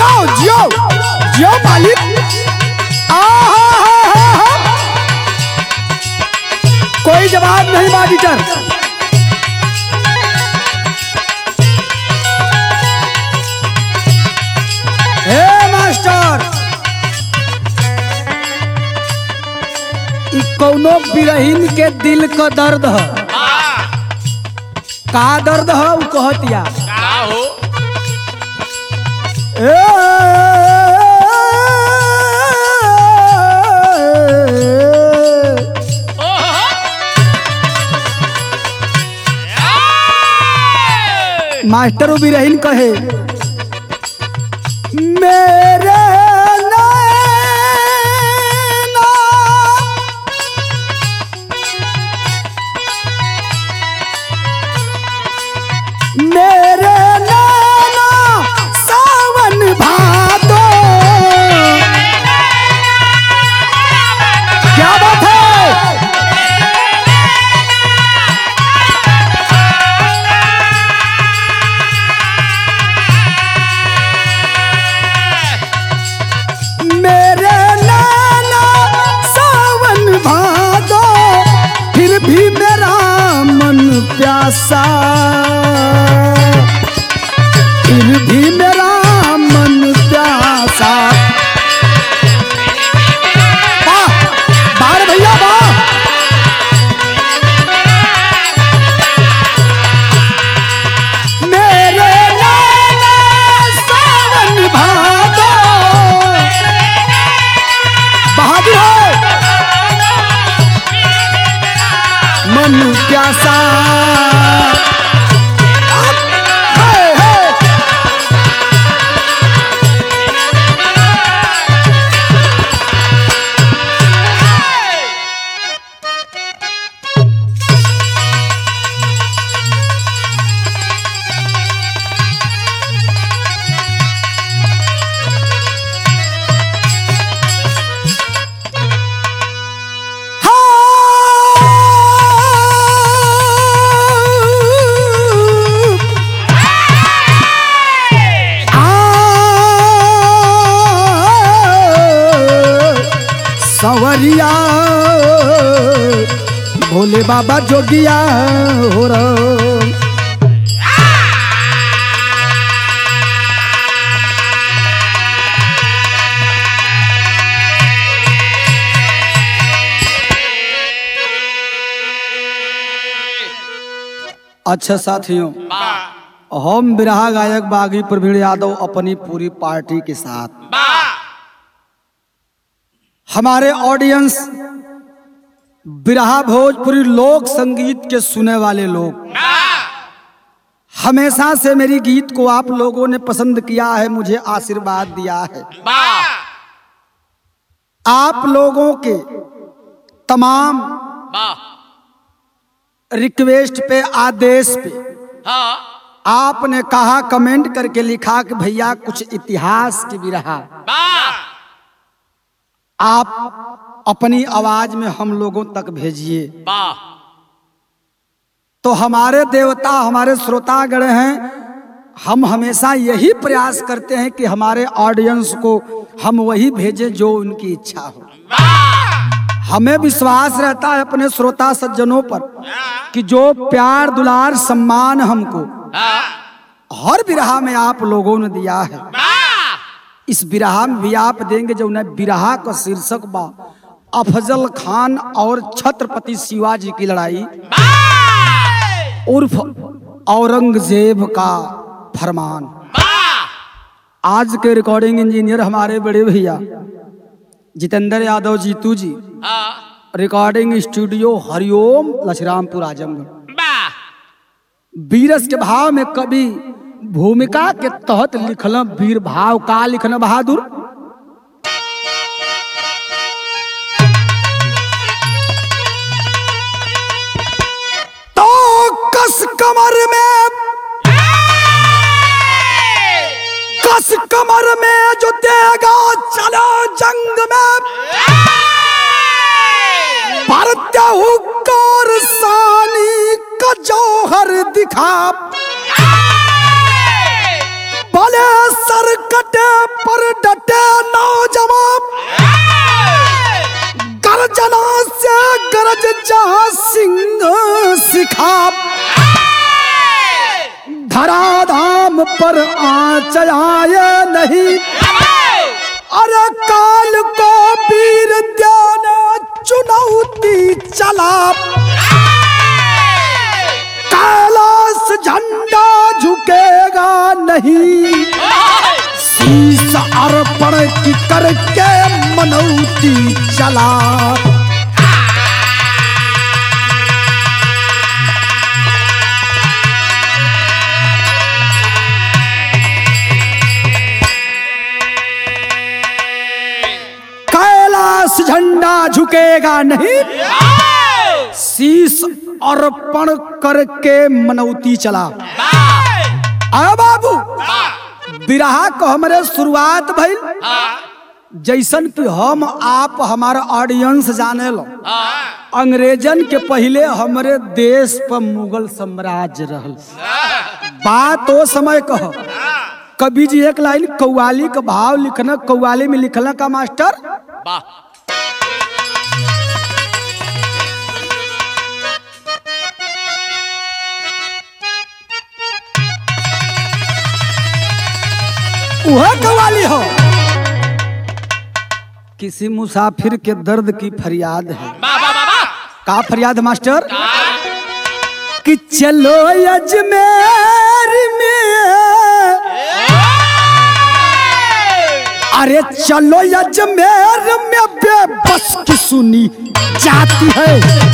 जियो जियो जियो मालिक। कोई जवाब नहीं मास्टर। हे मास्टर, कौनो बिरहीन के दिल का दर्द है। का दर्द है वो कहतिया का हो मास्टर वो बिरहीन कहे मेरे मेरे नैना सावन भादो। क्या बात है। मेरे नैना सावन भादो फिर भी मेरा मन प्यासा, फिर भी मेरा मन प्यासा। वाह बार भैया वाह। मेरे नैना सावन भादो बहादुर हो मन प्यासा। संवरिया भोले बाबा जोगिया हो रहा। अच्छा साथियों, हम बिरहा गायक बागी प्रवीण यादव अपनी पूरी पार्टी के साथ हमारे ऑडियंस बिरहा भोजपुरी लोक संगीत के सुने वाले लोग, हमेशा से मेरी गीत को आप लोगों ने पसंद किया है, मुझे आशीर्वाद दिया है। आप लोगों के तमाम रिक्वेस्ट पे, आदेश पे आपने कहा, कमेंट करके लिखा कि भैया कुछ इतिहास की बिरहा आप अपनी आवाज में हम लोगों तक भेजिए। तो हमारे देवता, हमारे श्रोतागण हैं, हम हमेशा यही प्रयास करते हैं कि हमारे ऑडियंस को हम वही भेजें जो उनकी इच्छा हो। हमें विश्वास रहता है अपने श्रोता सज्जनों पर कि जो प्यार दुलार सम्मान हमको हर बिरहा में आप लोगों ने दिया है, इस बिरहा में भी आप देंगे। जो उन्हें बिरहा का शीर्षक बा अफजल खान और छत्रपति शिवाजी की लड़ाई उर्फ औरंगजेब का फरमान। आज के रिकॉर्डिंग इंजीनियर हमारे बड़े भैया जितेंद्र यादव जीतू जी, रिकॉर्डिंग स्टूडियो हरिओम लछरामपुर आजमगढ़। बीरस के भाव में कभी भूमिका के तहत लिखल वीर भाव का लिखना बहादुर। तो कस कमर में जो देगा चलो जंग में, भारत हुक्कार सानी का जौहर दिखा, बोले सर कटे पर डटे नौजवान, गर्जना से गरज जहां सिंह सिखा, धराधाम पर आँच आए नहीं, अरे काल को वीर ध्यान चुनौती चला, कैलाश झंडा झुकेगा नहीं, शीश अर्पण की करके मनौती चला। कैलाश झंडा झुकेगा नहीं, शीश अर्पण करके मनौती चला। आ बाबू बिरहा को हमारे शुरुआत भइल जैसन कि हम आप हमारा ऑडियंस जाने लो, अंग्रेजन के पहले हमारे देश पर मुगल साम्राज्य रहल। बात ओ समय कहो, कवि जी एक लाइन कव्वाली का भाव लिखना, कव्वाली में लिखना का मास्टर वह कव्वाली हो। किसी मुसाफिर के दर्द की फरियाद है। का फरियाद मास्टर? कि चलो अजमेर में, अरे चलो अजमेर में बेबस की सुनी जाती है।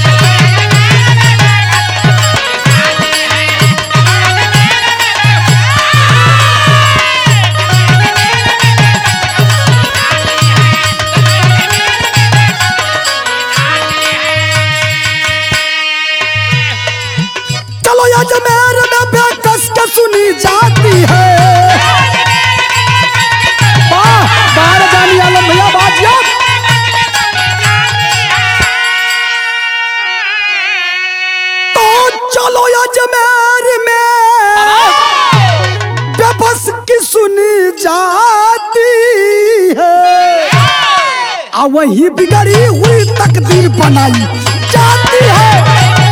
चलो अजमेर में बेबस की सुनी जाती है। बाहर जानी आलम भैया बाजिया। तो चलो अजमेर में बेबस की सुनी जाती है, आ वही बिगड़ी हुई तकदीर बनाई जाती है।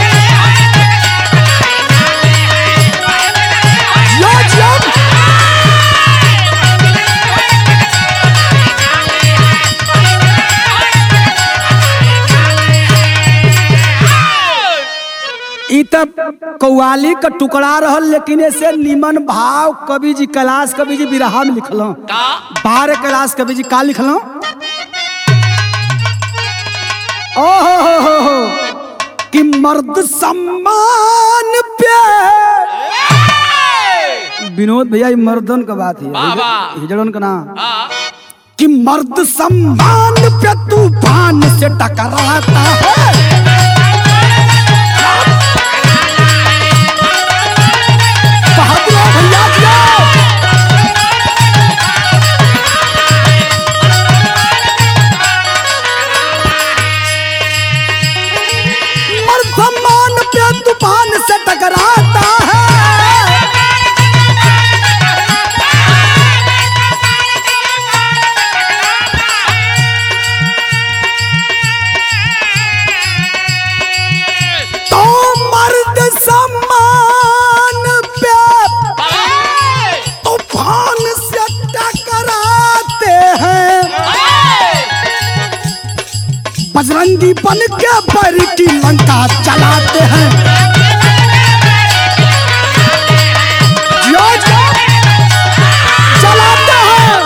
तब कव्वाली का टुकड़ा रहल, लेकिन ऐसे निमन भाव कवि जी कैलाश कवि जी बिरहा में लिखल। बाहर कैलाश कवि जी का लिखल? ओहो कि मर्द सम्मान पे, विनोद भैया ये मर्दन का बात है, हिजड़न का नाम, कि मर्द सम्मान पे तूफान से टकराता है। मर्द सम्मान पे तूफान से टकराता है। तो मर्द सम्मान पे तूफान से टकराते हैं, बजरंगी बन के बैरी की लंका चलाते हैं। चलाते हैं।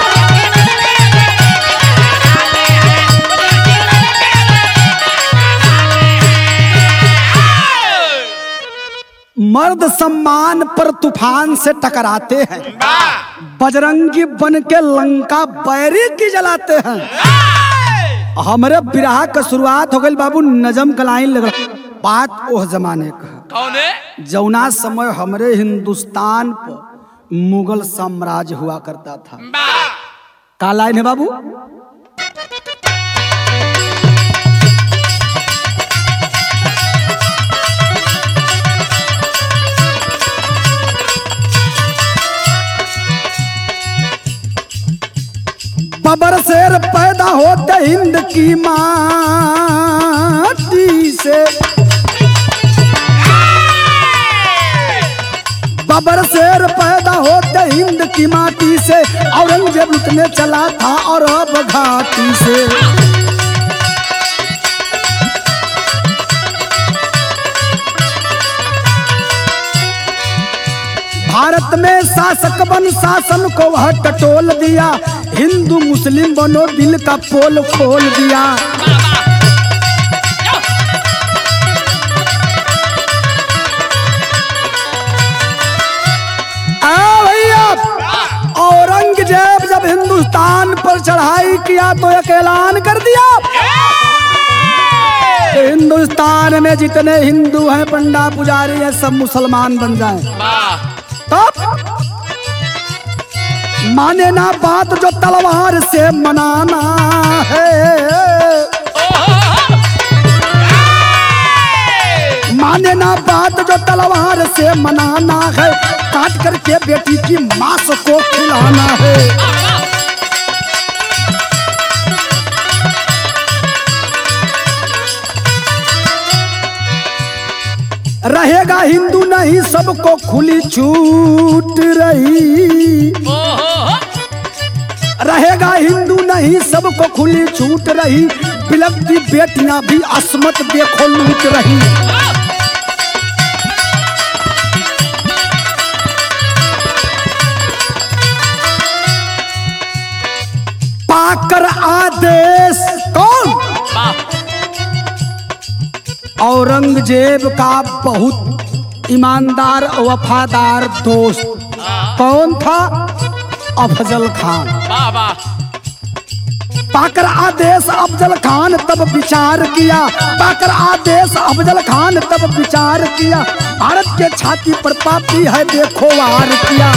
मर्द सम्मान पर तूफान से टकराते हैं, बजरंगी बन के लंका बैरी की जलाते हैं। हमारे बिरहा का शुरुआत हो गई बाबू नजम का लाइन लग। बात ओह जमाने का जौना समय हमारे हिंदुस्तान पर मुगल साम्राज्य हुआ करता था। का लाइन है बाबू? की माटी से बाबर शेर पैदा होते हिंद की माटी से, औरंगजेब लुटने चला था और अब घाटी से। भारत में शासक बन शासन को वह टटोल दिया, हिंदू मुस्लिम बनो दिल का पोल खोल दिया। औरंगजेब जब हिंदुस्तान पर चढ़ाई किया तो एक ऐलान कर दिया कि हिंदुस्तान में जितने हिंदू हैं, पंडा पुजारी हैं, सब मुसलमान बन जाएं। तब माने ना बात जो तलवार से मनाना है, माने ना बात जो तलवार से मनाना है, काट करके बेटी की मांस को खिलाना है। रहेगा हिंदू नहीं सबको खुली छूट रही, रहेगा हिंदू नहीं सबको खुली छूट रही, बिलखती बेटियां भी अस्मत देखो लूट रही। पाकर आदेश कौन? औरंगजेब का बहुत ईमानदार और वफादार दोस्त कौन था? अफजल खान। पाकर आदेश अफजल खान तब विचार किया, पाकर आदेश अफजल खान तब विचार किया, भारत के छाती पर पापी है देखो वार किया।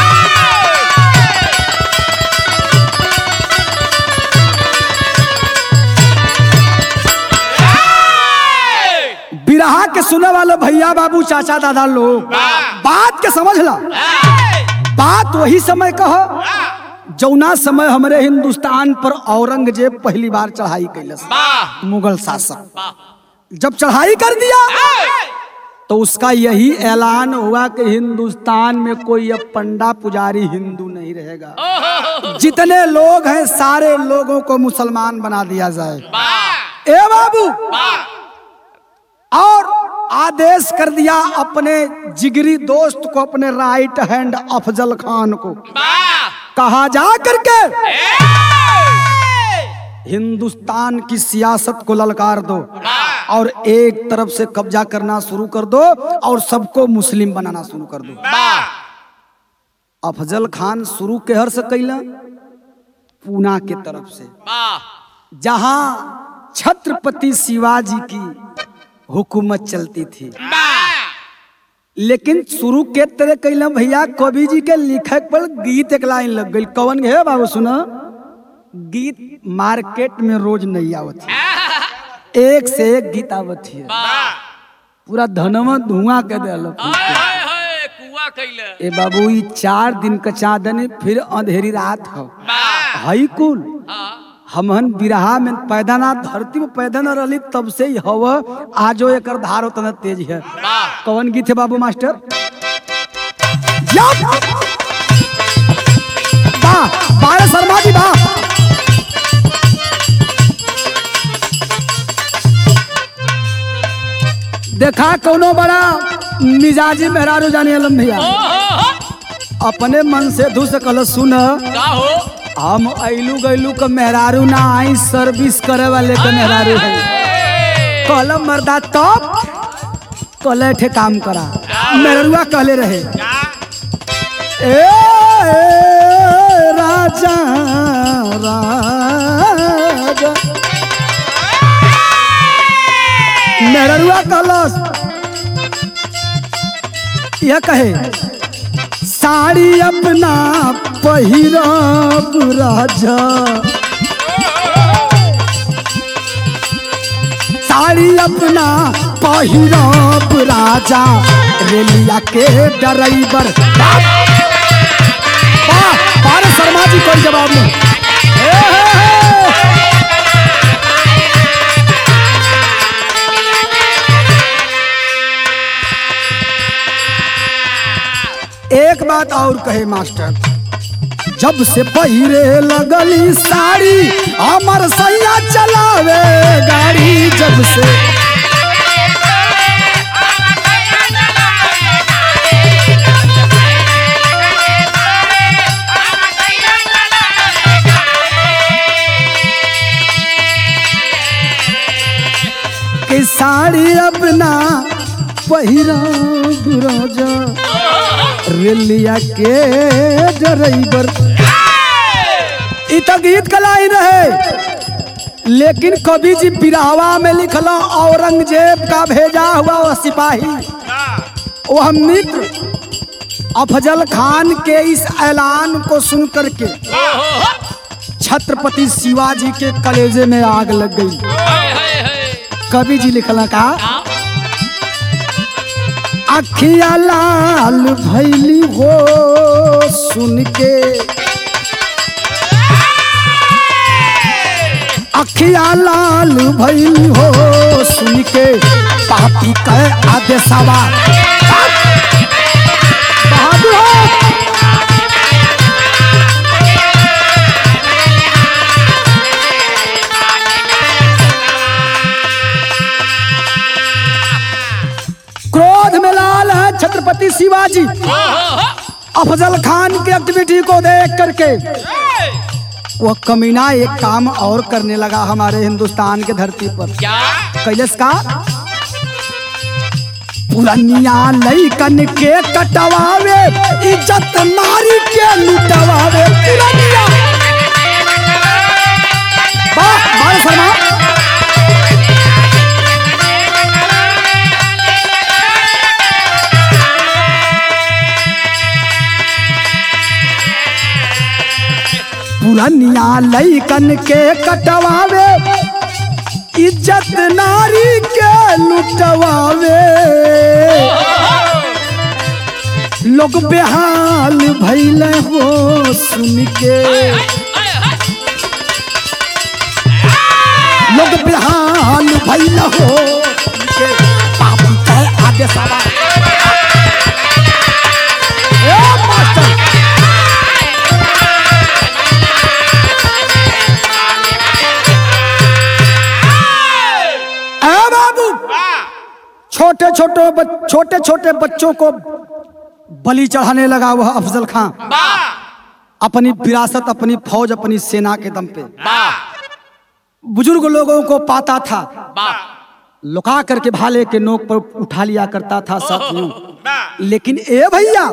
बिरहा के सुने वाले भैया बाबू चाचा दादा लोग बात के समझ ला। बात वही समय कहो जौना समय हमारे हिंदुस्तान पर औरंगजेब पहली बार चढ़ाई कैलस। मुगल शासक जब चढ़ाई कर दिया तो उसका यही ऐलान हुआ कि हिंदुस्तान में कोई अब पंडा पुजारी हिंदू नहीं रहेगा, जितने लोग हैं सारे लोगों को मुसलमान बना दिया जाए। ए बाबू, और आदेश कर दिया अपने जिगरी दोस्त को, अपने राइट हैंड अफजल खान को, कहा जा करके हिंदुस्तान की सियासत को ललकार दो और एक तरफ से कब्जा करना शुरू कर दो और सबको मुस्लिम बनाना शुरू कर दो। अफजल खान शुरू केहर से कैला? पूना के तरफ से, जहां छत्रपति शिवाजी की हुकूमत चलती थी। लेकिन शुरू के तरह कैला भैया, कवि जी के लिखक पर गीत एक लाइन लग गई। कौन है बाबू? सुना, गीत मार्केट में रोज नहीं आवत है, एक से एक गीत आवत है, पूरा धनवा धुआं के दे। ए बाबू, 4 दिन का चांदनी फिर अंधेरी रात हो हई कुल। हमहन बिरहा में पैदा ना, धरती में पैदा न रही तब से ही हवा आजो एकर धार उतना तेज है। कौन गीत है बाबू मास्टर? बारह शर्मा जी बा। देखा कोनो बड़ा मिजाजी मेहरारू जाने अलम भैया अपने मन से धू से कल सुन, हम ऐलू गैलू का मेहरारू ना आई, सर्विस करे वाले का मेहरारू है। कलम मर्दा तब कले ठे काम करा। मेहरुआ कहले रहे, ए राजा राजा, मेहरुआ कहलस यह कहे, साड़ी अपना पहिरब राजा, साड़ी अपना पहिरब राजा, रेलिया के ड्राइवर। शर्मा जी कोई जवाब नहीं। एक बात और कहे मास्टर, जब से पहिरे लगली साड़ी हमर सैया चलावे गाड़ी। जब से कि साड़ी अपना पहिरा राजा रेलिया के ड्राइवर। इ तो गीत कलाई रहे, लेकिन कवि जी बिरहवा में लिखला औरंगजेब का भेजा हुआ वह सिपाही, वह मित्र अफजल खान के इस ऐलान को सुन करके छत्रपति शिवाजी के कलेजे में आग लग गई। कवि जी लिखला का, अखिया लाल भैली हो सुन के, अखिया लाल भैली हो सुन के, पापी कहे आदेशवा बहादुर हो। क्रोध में लाल है छत्रपति शिवाजी। अफजल खान की एक्टिविटी को देख करके वह कमीना एक काम और करने लगा हमारे हिंदुस्तान के धरती पर। क्या कैलाश का, पुरनिया लइकन के कटवावे, इज्जत नारी के लुटवावे। पुरनिया बाल शर्मा पुरनिया लइकन के कटवावे, इज्जत नारी के लुटवावे। लोग बेहाल भइले हो सुन के, लोग बेहाल भइले हो सुन के, पापी कहे आदेशवा। मास्टर छोटे छोटे बच्चों को बलि चढ़ाने लगा वह अफजल खान, अपनी विरासत, अपनी फौज, अपनी सेना के दम पे। बुजुर्ग लोगों को पाता था, लुका करके भाले के नोक पर उठा लिया करता था साथियों। लेकिन ए भैया,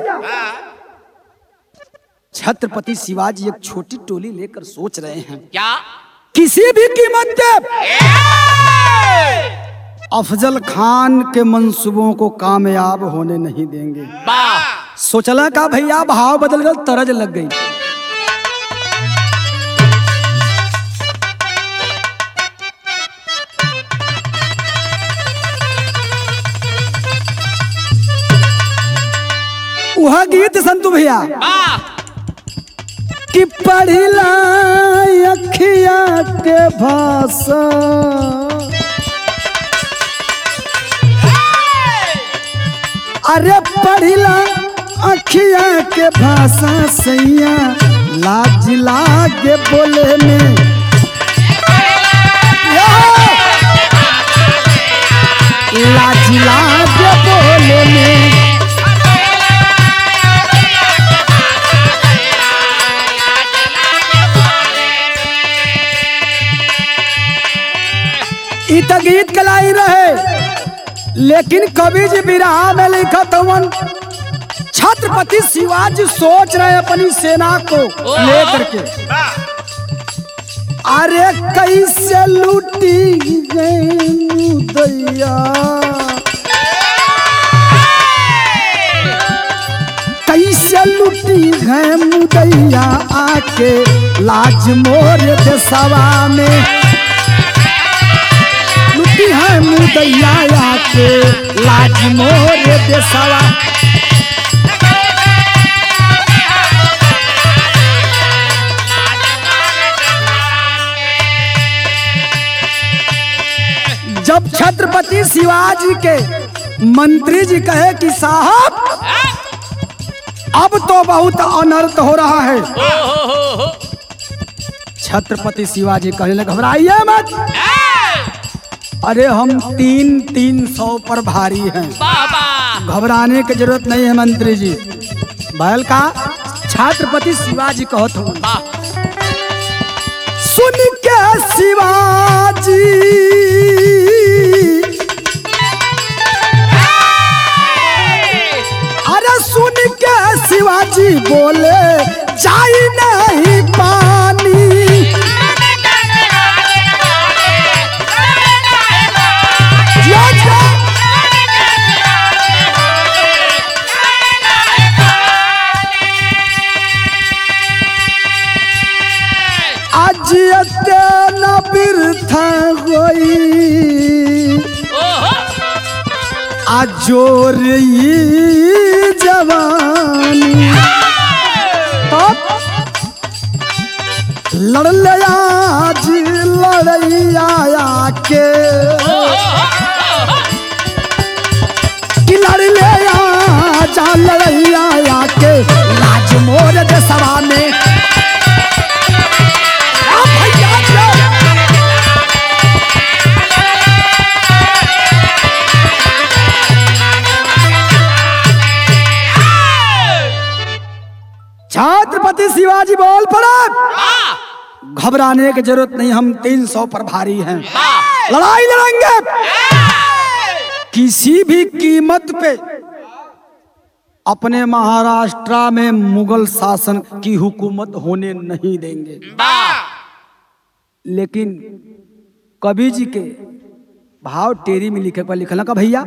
छत्रपति शिवाजी एक छोटी टोली लेकर सोच रहे हैं क्या किसी भी कीमत पे अफजल खान के मंसूबों को कामयाब होने नहीं देंगे। सोचला का भैया, भाव बदल गया, तरज लग गई। वह गीत संतु भैया कि पढ़िला अखिया के भाषा, अरे पढ़िला अखिया के भाषा सैया, लाज लागे बोले में। लाज लागे बोले में, इत गीत कलाई रहे। लेकिन कवि जी बिरहा में लिखा था, छत्रपति शिवाजी सोच रहे अपनी सेना को लेकर के, अरे कैसे लूटी गई दैया, कैसे लूटी गए मुदैया आके लाज मोर देशवा में। लुटी है मुदैया आके लाज मोर देशवा। जब छत्रपति शिवाजी के मंत्री जी कहे कि साहब को बहुत अनर्थ हो रहा है। हो। छत्रपति शिवाजी कहने लगे घबराइए मत, अरे हम 300 पर भारी हैं, घबराने की जरूरत नहीं है मंत्री जी। बैल का छत्रपति शिवाजी कहत हो। सुन के शिवाजी अरे सुन के शिवाजी बोले जाई नहीं पानी। न बिरथा होई आजोर जवानी लड़ ले आज लड़ैया के कि लड़ ले आज लड़ैया के लाज मोर देशवा में। छत्रपति शिवाजी बोल पड़े घबराने की जरूरत नहीं, हम 300 पर भारी हैं, लड़ाई लड़ेंगे, किसी भी कीमत पे अपने महाराष्ट्र में मुगल शासन की हुकूमत होने नहीं देंगे। लेकिन कवि जी के भाव टेरी में लिखे पर लिखना का भैया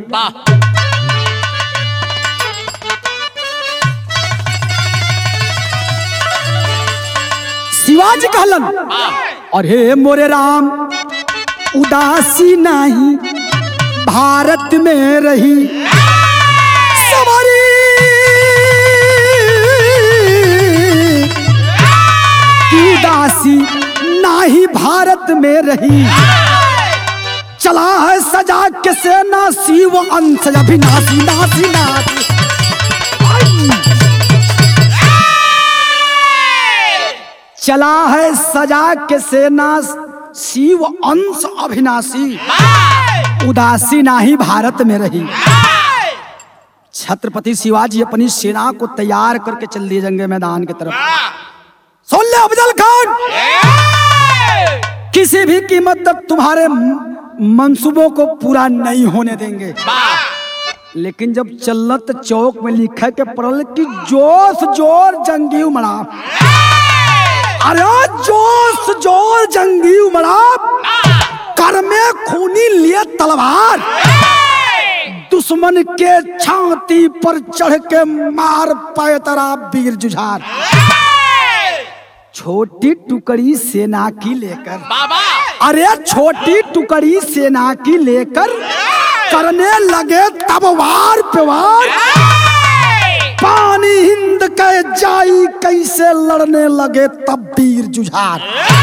शिवाजी कहलन और हे मोरे राम उदासी नहीं भारत में रही सवारी उदासी नाही भारत में रही। चला है सजा के सेना शिव अंश अभिनाशी नासी नासी। चला है सजा के सेना शिव अंश अभिनाशी उदासी नाही भारत में रही। छत्रपति शिवाजी अपनी सेना को तैयार करके चल दिए जंग मैदान की तरफ। सुन ले अफजल खान, किसी भी कीमत तक तुम्हारे मंसूबों को पूरा नहीं होने देंगे। लेकिन जब चलत चौक में लिखा के पड़ल कि जोश जोर जंगी उमड़ा, अरे जोश जोर जंगी उमड़ा, कर में खूनी लिए तलवार, दुश्मन के छाती पर चढ़ के मार पाए तरा वीर जुझार। छोटी टुकड़ी सेना की लेकर, अरे छोटी टुकड़ी सेना की लेकर करने लगे तब वार पे वार। पानी हिंद के जाई कैसे लड़ने लगे तब वीर जुझार।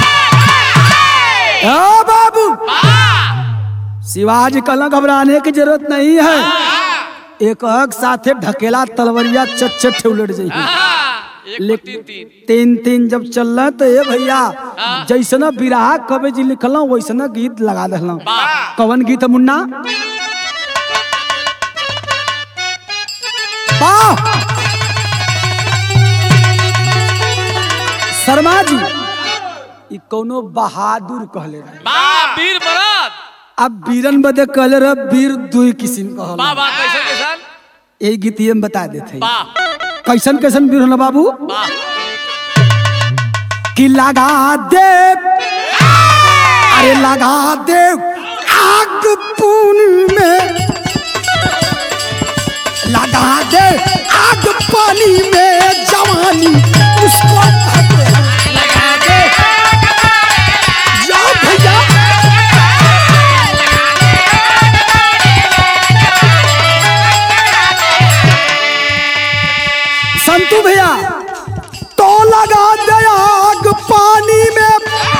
बाबू शिवाजी कहला घबराने की जरूरत नहीं है, एक साथे ढकेला तलवरिया चट उलट जाइए। लेकिन तीन जब चल रहा तो ये भैया जैसना बिरहा कवि जी लिखल वैसना गीत लगा दिल। कवन गीत मुन्ना? शर्मा जी ई कौनो बहादुर कहले रहे, वीर बरात। अब वीरन बदे कहले रहे वीर दुई किस्म कहल। यही गीत ये बता देते कैसन कैसन वीर होला बाबू। कि लगा दे, अरे लगा दे आग पून में, लगा दे आग पानी में जवानी उसको कहते हैं। लगा दे जाओ भैया। संतू भैया तो लगा दे आग पानी में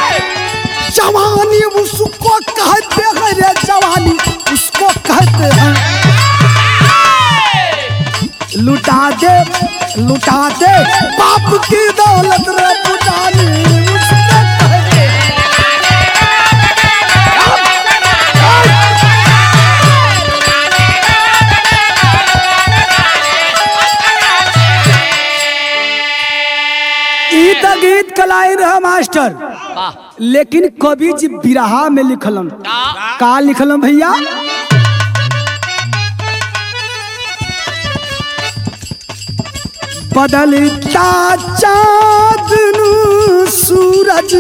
जवानी उसको कहते हैं रे, जवानी उसको कहते हैं। लुटा दे बाप की दौलत रे पुजारी गीत कलाई रहा मास्टर। लेकिन कवि जी बिरहा में लिखलन का लिखलन भैया, बदलता चाँद सूरज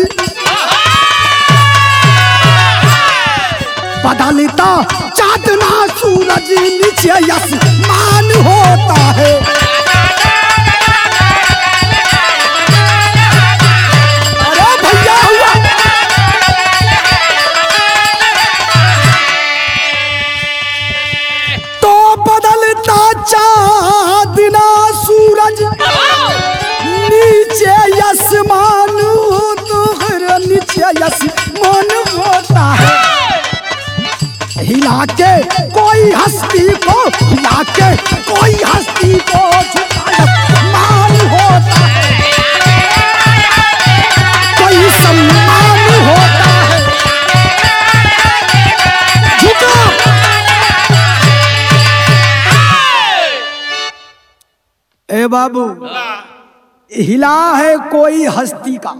बदलता चाँद ना सूरज नीचे आसमान होता है। चाँदना सूरज नीचे आसमान तो नीचे आसमान होता है। हिला के कोई हस्ती को हिला के कोई हस्ती को मान होता है, कोई सम्मान होता है। झुका ए बाबू, हिला है कोई हस्ती का,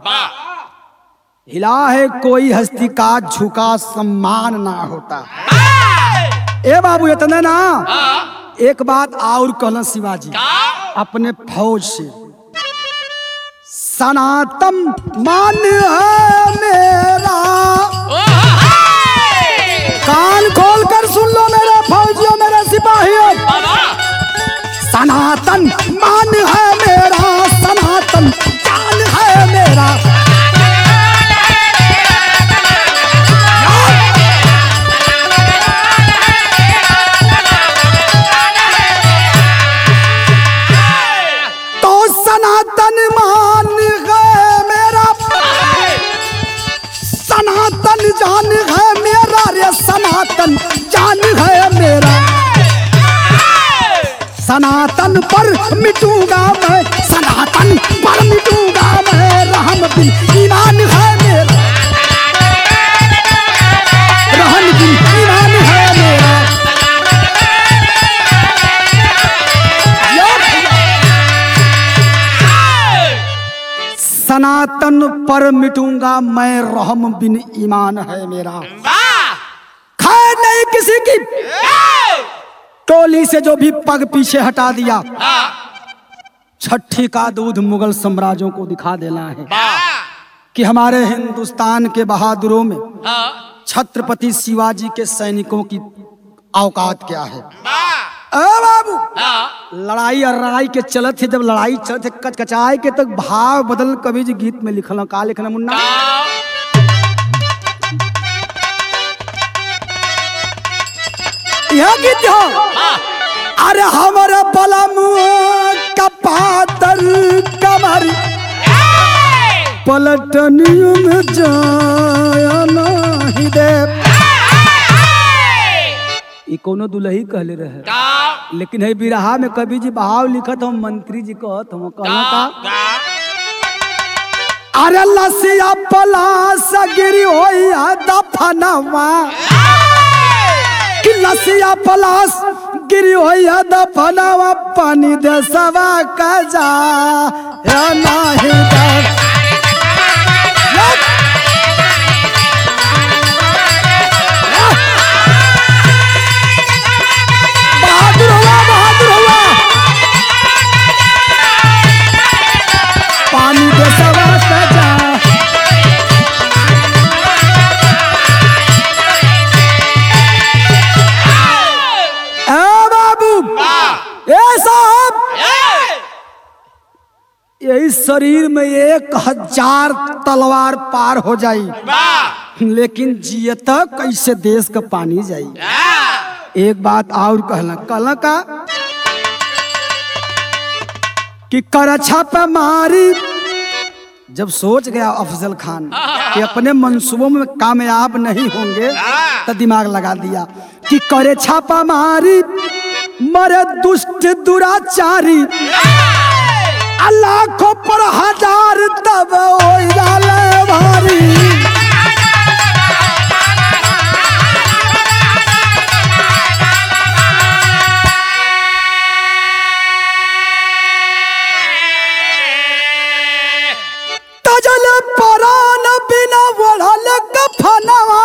हिला है कोई हस्ती का, झुका सम्मान ना होता। ए बाबू इतना ना, एक बात और कहना शिवाजी अपने फौज से, सनातन मान है मेरा, कान खोल कर सुन लो मेरे फौजियों मेरे सिपाहियों, सनातन मान है मेरा, सनातन जान है मेरा। तो सनातन मान है मेरा, सनातन जान है मेरा रे, सनातन जान है मेरा। सनातन पर मिटूंगा मैं, सनातन पर मिटूंगा मैं, रहम बिन ईमान है मेरा, रहम बिन ईमान है मेरा। सनातन पर मिटूंगा मैं, रहम बिन ईमान है मेरा। खैर नहीं किसी की टोली से जो भी पग पीछे हटा दिया, छठी का दूध मुगल साम्राज्यों को दिखा देना है कि हमारे हिंदुस्तान के बहादुरों में छत्रपति शिवाजी के सैनिकों की औकात क्या है। बाबू लड़ाई और लड़ाई के चलत थे, जब लड़ाई चलत थे कचकचाए के तक भाव बदल कवि जी गीत में लिखल का लिखना मुन्ना, यह गीत हो। अरे हमारे बलम का पातर कमर पलटनियों में जाया नहीं दे। ये कोनो दुलही कहले रहे, लेकिन है बिरहा में कवि जी बहाव लिखत हम, मंत्री जी कहत हम कहना का, अरे लसिया पलास गिरी होई दफनवा, लसिया पलास गिरी होई दफनवा, पानी दे सवा का जा नहीं दे। बहादुर हुआ, बहादुर हुआ, पानी दे सवा का जा। यही शरीर में 1000 तलवार पार हो जाई, लेकिन जियत कैसे देश का पानी जाई। एक बात और कहला का कि कर छापा मारी, जब सोच गया अफजल खान कि अपने मंसूबों में कामयाब नहीं होंगे, तो दिमाग लगा दिया कि करे छापा मारी मरे दुष्ट दुराचारी लाखों पर हजार तब होई जाले भारी। तजल परान बिना वढ़ल कफनवा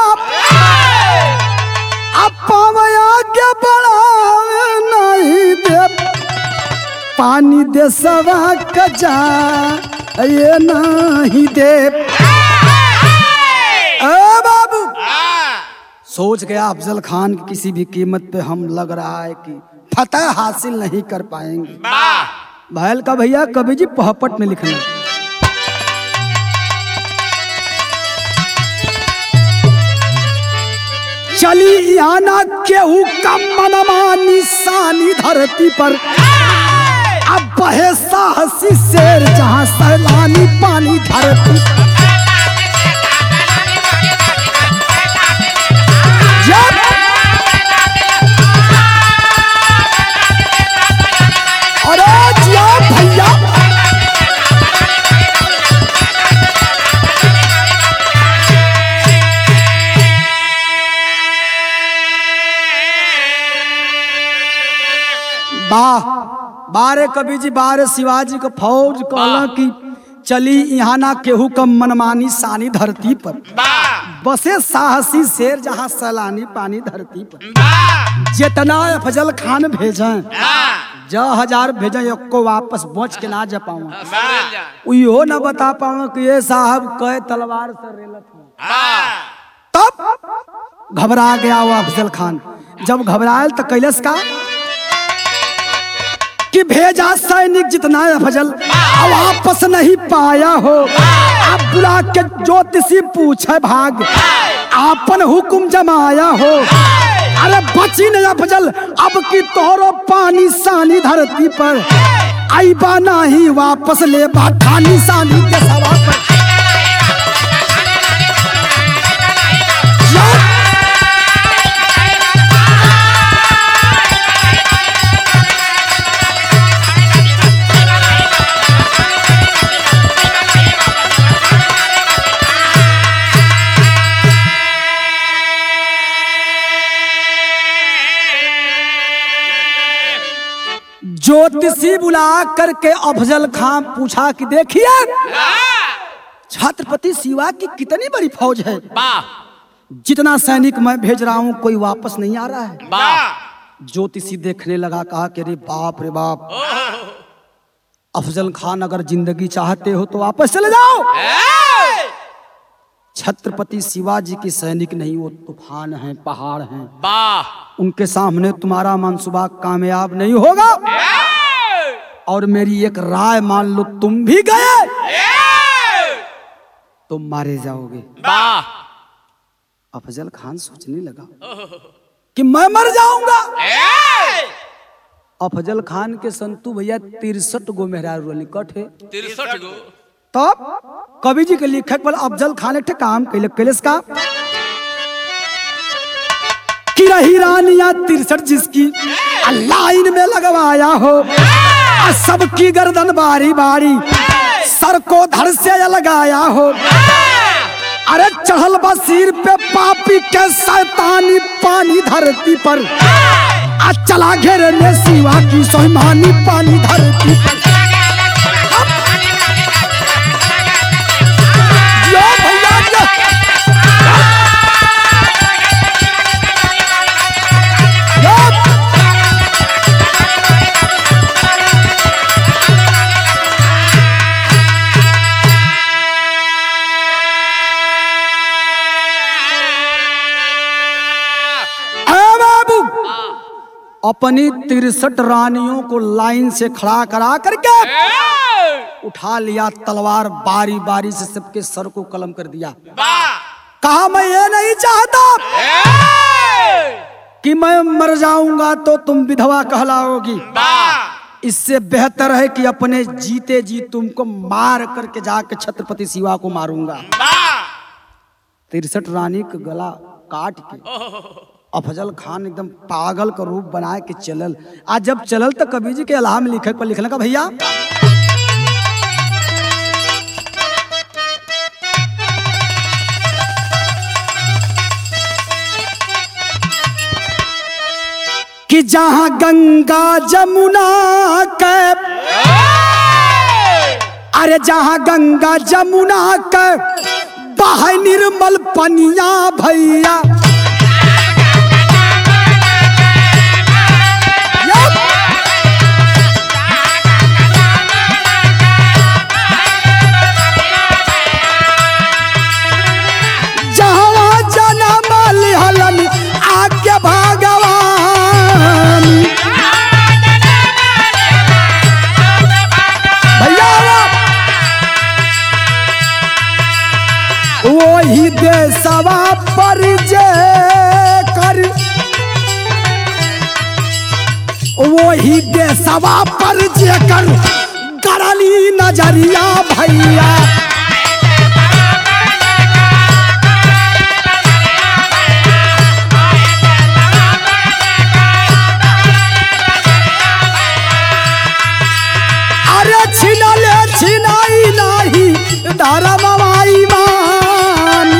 पावया के बढ़ावे नहीं दे पानी दे सवा कजा ये नहीं दे। बाबू सोच गया अफजल खान की किसी भी कीमत पे हम लग रहा है कि फतह हासिल नहीं कर पाएंगे। भैल का भैया कवि जी पहपट में लिखना। चली आना केहू का मनमानी सानी धरती पर अब बहे साहसी शेर जहां सैलानी पानी धरती। अरे जिया भैया बारे कवि जी बारे शिवाजी को फौज कहला कि चली यहाँ ना केहू कम मनमानी सानी धरती पर बसे साहसी शेर जहाँ सैलानी पानी धरती पर। जितना अफजल खान भेजे जो हजार भेजे को वापस बच के ना जा पाऊँ यो ना बता पाऊँ कि ये साहब कहे तलवार से रेलत हो। तब घबरा गया वो अफजल खान। जब घबरायल तो कैलस का कि भेजा सैनिक जितना अफजल वापस नहीं पाया हो। अब बुला के ज्योतिषी पूछे भाग आपन हुकुम जमाया हो। अरे बची नहीं अफजल अब की तोरो पानी सानी धरती पर आईबा नहीं वापस ले बाठानी सानी के सवा पर। ज्योतिषी बुला करके अफजल खान पूछा कि देखिए छत्रपति शिवा की कितनी बड़ी फौज है। जितना सैनिक मैं भेज रहा हूं कोई वापस नहीं आ रहा है। ज्योतिषी देखने लगा कहा कि अरे बाप रे बाप अफजल खान अगर जिंदगी चाहते हो तो वापस चले जाओ। छत्रपति शिवाजी की सैनिक नहीं वो तूफान हैं पहाड़ हैं। उनके सामने तुम्हारा मंसूबा कामयाब नहीं होगा। और मेरी एक राय मान लो तुम भी गए तो मारे जाओगे। अफजल खान सोचने लगा कि मैं मर जाऊंगा। अफजल खान के संतु भैया 63 गो मेहरारू निकट है। 63 गो। तब कवि जी के लेखक पर अफजल खान एक काम कैलस का कि रही रानियां 63 जिसकी लाइन में लगवाया हो। सबकी गर्दन बारी बारी सर को धड़ से लगाया हो। अरे चढ़ल बसीर पे पापी के शैतानी पानी धरती पर चला घेरने शिवा की सोमानी पानी धरती पर। अपनी 63 रानियों को लाइन से खड़ा करा करके उठा लिया तलवार बारी बारी से सबके सर को कलम कर दिया। कहा मैं ये नहीं चाहता कि मैं मर जाऊंगा तो तुम विधवा कहलाओगी। इससे बेहतर है कि अपने जीते जी तुमको मार करके जाके छत्रपति शिवा को मारूंगा। 63 रानी का गला काट के अफजल खान एकदम पागल का रूप बना के चलल। आज जब चलल तो कवि जी के अलाह में लिखे पर लिखने का भैया कि जहां गंगा जमुना के, अरे जहां गंगा जमुना के बह निर्मल पनिया भैया, जहां जन्म लिहलन आज्ञा भगवान भैया, वही देशवा पर जे कर, वही देशवा पर जे कर करली नजरिया भैया, अरे छिनले छिनाई नाही धर्मवाई मान,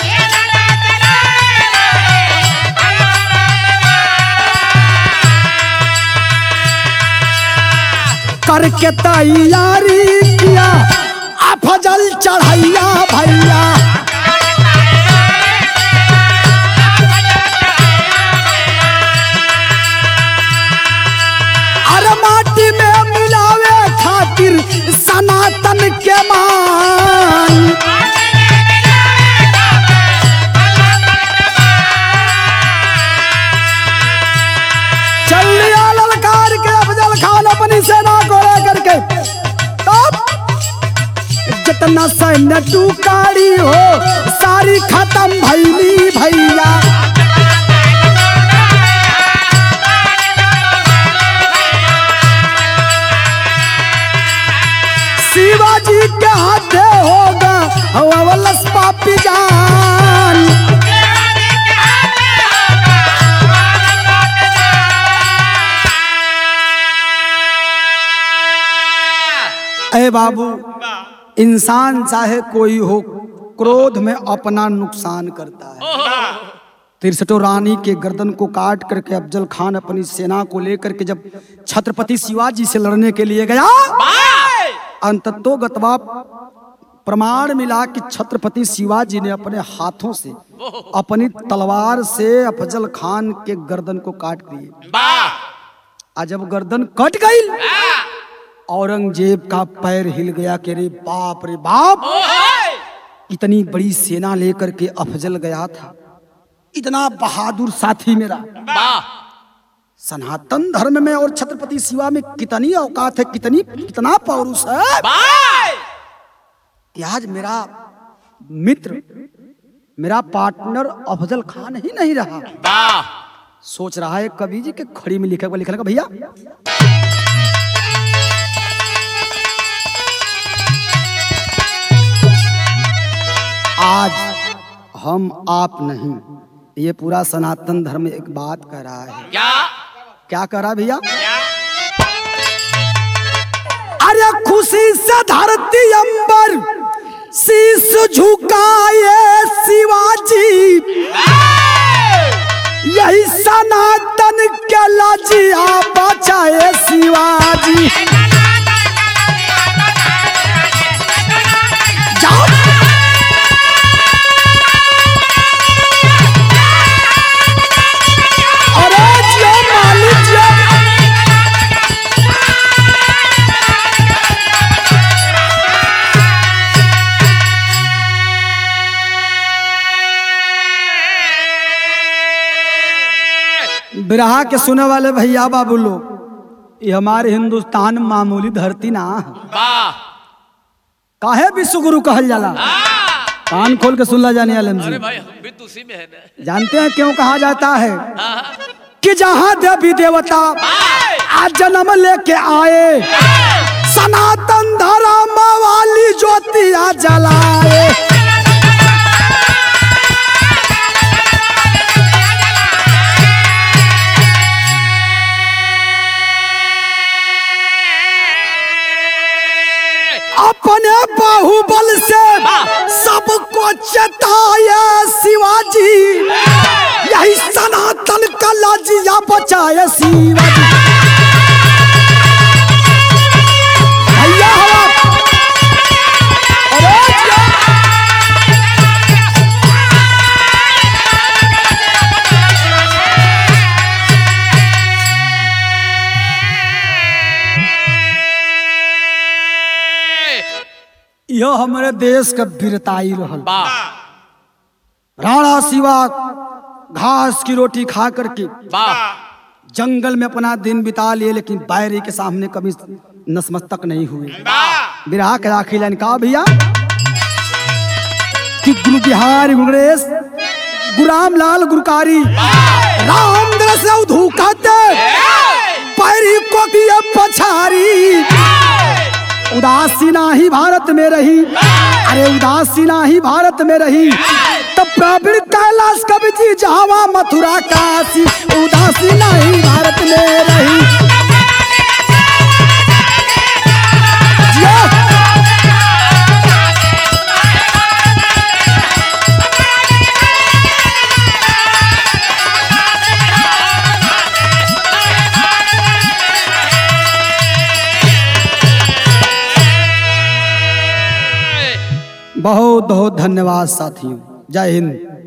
करके तैयारी किया अफजल चढ़ैया भैया, अरे माटी में मिलावे खातिर सनातन के मान, चल लिया ललकार के अफजल खान अपनी सेना को लेकर के, तब जितना सैन्य टुकड़ी हो सारी खत्म भैली भैया, शिवाजी के हाथे होगा वलस पापी जान, ए बाबू इंसान चाहे कोई हो क्रोध में अपना नुकसान करता है। तिरसठों रानी के गर्दन को काट करके अफजल खान अपनी सेना को लेकर के जब छत्रपति शिवाजी से लड़ने के लिए गया, अंततोगत्वा प्रमाण मिला कि छत्रपति शिवाजी ने अपने हाथों से अपनी तलवार से अफजल खान के गर्दन को काट दिए। आज जब गर्दन कट गई औरंगजेब का पैर हिल गया कि रे बाप, इतनी बड़ी सेना लेकर के अफजल गया था, इतना बहादुर साथी मेरा, सनातन धर्म में और छत्रपति शिवा में कितनी औकात है, कितना पौरुष है कि आज मेरा मित्र, मेरा पार्टनर अफजल खान ही नहीं रहा। सोच रहा है कवि जी के खड़ी में लिखने का भैया, आज हम आप नहीं, ये पूरा सनातन धर्म एक बात कह रहा है। क्या कह रहा है भैया? अरे खुशी से धरती अंबर शीश झुकाए शिवाजी, यही सनातन के लजिया बचाए शिवाजी। बिरहा के सुने वाले भैया बाबू लोग, ये हमारे हिंदुस्तान मामूली धरती ना, काहे विश्वगुरु कहल जाला। कान खोल के सुन ला जाने आलम जी। अरे भाई हम भी तो उसी में है ना। जानते हैं क्यों कहा जाता है कि जहाँ देवी देवता आज जन्म लेके आए, सनातन धर्म वाली ज्योतिया जलाए। अपने बाहुबल से सबको चेताए शिवाजी, यही सनातन का लाजिया बचाए शिवाजी। भैया हवा यह हमारे देश का वीरताई रहल। राणा शिवा घास की रोटी खा करके जंगल में अपना दिन बिता लिए, लेकिन बैरी के सामने कभी नतमस्तक नहीं हुए। बिरहा के राखी लाइन का भैया कि गुरु बिहारी गुणेश गुराम लाल गुरकारी राम से धूकाते बैरी को किए पछारी। उदासी नाही भारत में रही, अरे उदासी नाही भारत में रही, तब प्रवीण कैलाश कवि जी जहावा मथुरा काशी। उदासी नाही भारत में रही। बहुत बहुत धन्यवाद साथियों। जय हिंद।